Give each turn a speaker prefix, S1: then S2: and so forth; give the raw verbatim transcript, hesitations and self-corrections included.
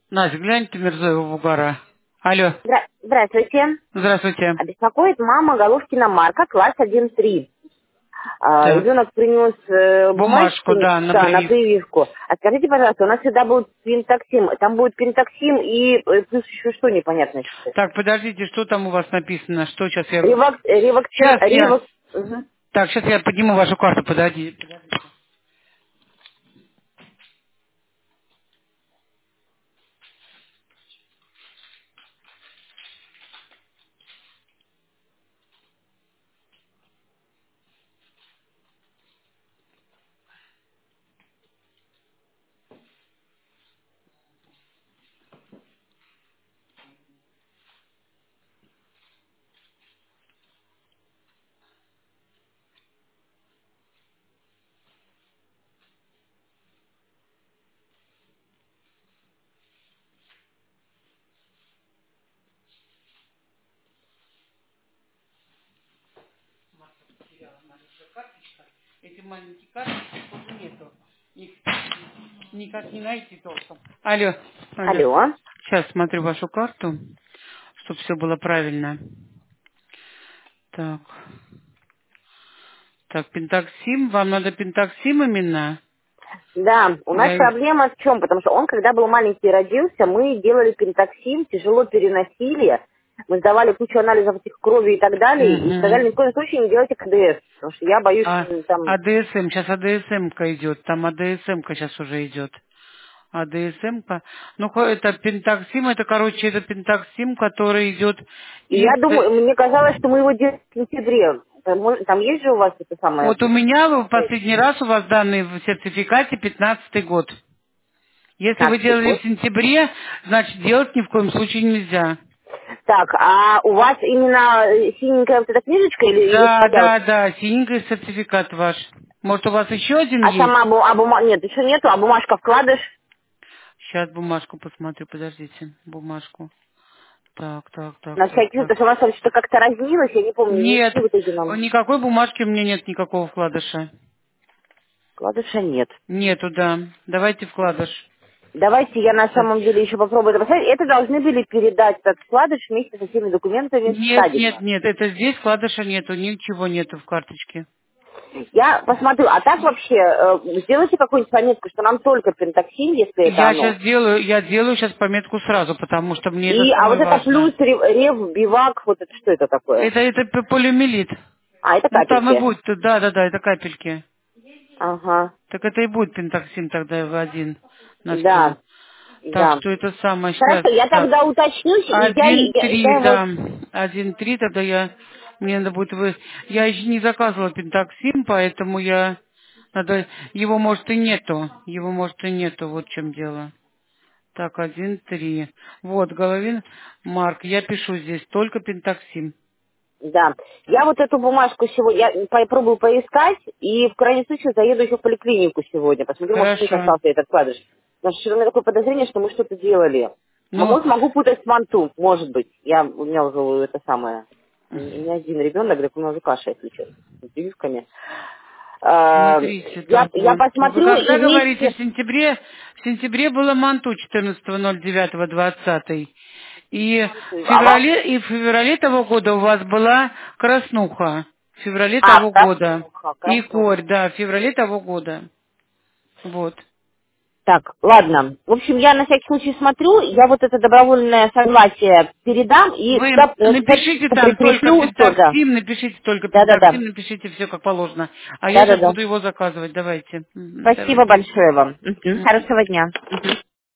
S1: Настя, гляньте Мирзоева Бугара. Алло.
S2: Здра- Здравствуйте.
S1: Здравствуйте.
S2: А Беспокоит мама Головкина Марка, класс один три. А,
S1: Так.
S2: Ребенок принес э,
S1: Бумажку,
S2: бумажки,
S1: да, на
S2: да, на
S1: прививку.
S2: прививку. А скажите, пожалуйста, у нас всегда будет пентаксим. Там будет пентаксим и э, плюс еще что непонятно сейчас.
S1: Так, подождите, что там у вас написано? Что сейчас я...
S2: Ревак, э, ревакци-
S1: Сейчас я...
S2: ревак- Мгм.
S1: Так, сейчас я подниму вашу карту, подожди. Эти маленькие карточки тоже нету. Их никак не найти толком. Алло. Алло.
S2: Алло.
S1: Сейчас смотрю вашу карту, чтобы все было правильно. Так. Так, пентаксим. Вам надо пентаксим именно?
S2: Да, у нас
S1: Я...
S2: проблема в чем? Потому что он, когда был маленький и родился, мы делали пентаксим, тяжело переносили, мы сдавали кучу анализов этих крови и так далее, и сказали, ни в
S1: Угу.
S2: коем случае не делайте КДС, потому что я боюсь,
S1: А,
S2: что там...
S1: АДСМ, сейчас АДСМ-ка идет, там АДСМ-ка сейчас уже идет. АДСМ-ка, ну, ко- это пентаксим, это, короче, это пентаксим, который идет
S2: И я
S1: из... э,
S2: думаю, мне казалось, что мы его делали в сентябре. Там, может, там есть же у вас это самое...
S1: Вот у меня в последний раз у вас данные в сертификате пятнадцатый год. Если вы
S2: пятнадцатый
S1: делали в
S2: год?
S1: сентябре, значит, делать ни в коем случае нельзя.
S2: Так, а у вас именно э, синенькая вот эта книжечка или есть
S1: Да,
S2: хотя бы...
S1: да, да, синенький сертификат ваш. Может, у вас еще один
S2: А
S1: есть?
S2: сама бу- а бума... Нет, еще нету, а бумажка вкладыш?
S1: Сейчас бумажку посмотрю, подождите, бумажку. Так, так, так,
S2: На
S1: так,
S2: всякий случай,
S1: так.
S2: потому что у нас там что-то как-то разнилось, я не помню,
S1: Нет,
S2: ничего в итоге нам...
S1: никакой бумажки у меня нет, никакого вкладыша.
S2: Вкладыша нет.
S1: Нету, да. Давайте вкладыш.
S2: Давайте я на
S1: Сейчас.
S2: самом деле еще попробую это поставить. Это должны были передать этот вкладыш вместе со всеми документами в
S1: Нет, нет,
S2: садика.
S1: нет, это здесь вкладыша нету, ничего нету в карточке.
S2: Я посмотрю, а так вообще, э, сделайте какую-нибудь пометку, что нам только пентаксин, если это
S1: Я
S2: оно.
S1: сейчас делаю, я делаю сейчас пометку сразу, потому что мне это
S2: И, а вот
S1: самое
S2: это плюс
S1: важное.
S2: рев, рев, бивак, вот это что это такое?
S1: Это, это п- полиомиелит.
S2: А, это
S1: Ну там и
S2: капельки.
S1: будет, да, да, да, это капельки.
S2: Ага,
S1: Так это и будет пентаксим тогда в один на сто.
S2: да,
S1: Так
S2: да.
S1: что это самое сейчас.
S2: Хорошо, я
S1: Так.
S2: тогда уточнюсь, и я,
S1: Один
S2: я,
S1: три,
S2: я его...
S1: да. Один три, тогда я... Мне надо будет... Вы... Я еще не заказывала пентаксим, поэтому я... Надо... Его, может, и нету. Его, может, и нету. Вот в чем дело. Так, один три. Вот, Головин. Марк, я пишу здесь только пентаксим.
S2: Да. Я вот эту бумажку сегодня, я попробую поискать, и в крайнем случае заеду еще в поликлинику сегодня, посмотрю, может, у них
S1: Хорошо.
S2: остался этот вкладыш. Потому что у меня такое подозрение, что мы что-то делали. А
S1: Ну,
S2: может, могу путать с манту, может быть. Я, у меня уже это самое, не не один ребенок, так у меня уже каша, если честно, с прививками. А,
S1: смотрите,
S2: Я,
S1: так
S2: я
S1: вот. Вы
S2: посмотрю и
S1: когда говорите, в
S2: вместе...
S1: сентябре, в сентябре было манту четырнадцатого ноль девятого двадцатый. И в
S2: А вам...
S1: феврале, и в феврале того года у вас была краснуха. В феврале
S2: А,
S1: того года.
S2: краснуха,
S1: И
S2: краснуха.
S1: корь, да, в феврале того года. Вот.
S2: Так, ладно. В общем, я на всякий случай смотрю, я вот это добровольное согласие передам и
S1: Вы
S2: туда э,
S1: напишите
S2: записку
S1: там только
S2: прикреплю тоже.
S1: пентаксим, напишите только
S2: Да-да-да.
S1: пентаксим, напишите все как положено. А я сейчас
S2: Да-да-да.
S1: буду его заказывать. Давайте. Мгм,
S2: Спасибо
S1: давайте.
S2: большое вам. Мгм.
S1: Мгм.
S2: Хорошего дня. Мгм.